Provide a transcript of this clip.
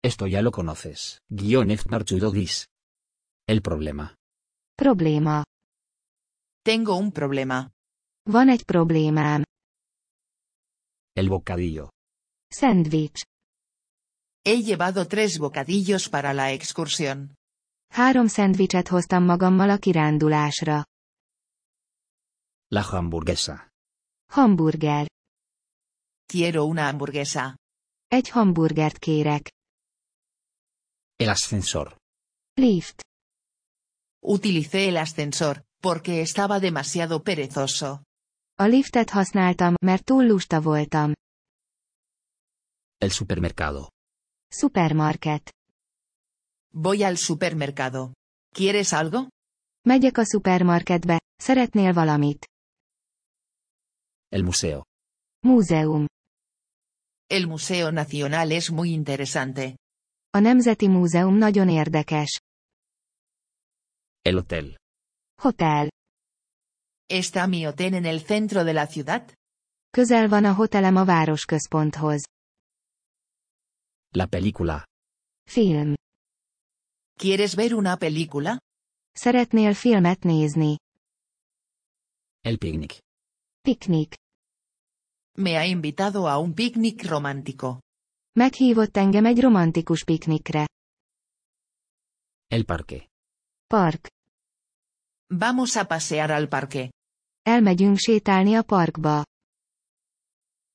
Esto ya lo conoces. _F. El problema. Probléma. Tengo un problema. Van egy problémám. El bocadillo. Szendvics. He llevado 3 bocadillos para la excursión. 3 szendvicset hoztam magammal a kirándulásra. La hamburguesa. Hamburger. Quiero una hamburguesa. Egy hamburgert kérek. El ascensor. Lift. Utilicé el ascensor, porque estaba demasiado perezoso. A liftet használtam, mert túl lusta voltam. El supermercado. Supermarket. Voy al supermercado. ¿Quieres algo? Megyek a szupermarketbe, szeretnél valamit? El museo. Múzeum. El Museo Nacional es muy interesante. A Nemzeti Múzeum nagyon érdekes. El hotel. Hotel. ¿Está mi hotel en el centro de la ciudad? Közel van a hotelem a városközponthoz. La película. Film. ¿Quieres ver una película? Szeretnél filmet nézni? El picnic. Piknik. Me ha invitado a un picnic romántico. Meghívott engem egy romantikus piknikre. El parque. Park. Vamos a pasear al parque. Elmegyünk sétálni a parkba.